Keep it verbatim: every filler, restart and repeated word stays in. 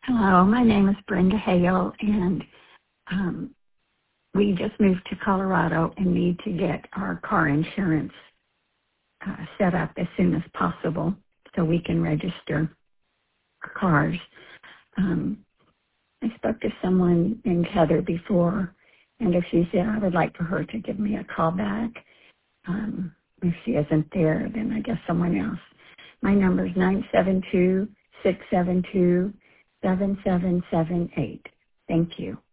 Hello, my name is Brenda Hale, and um, we just moved to Colorado and need to get our car insurance uh, set up as soon as possible so we can register our cars. Um, I spoke to someone named Heather before, and if she said I would like for her to give me a call back. Um, if she isn't there, then I guess someone else. My number is nine seven two, six seven two, seven seven seven eight. Thank you.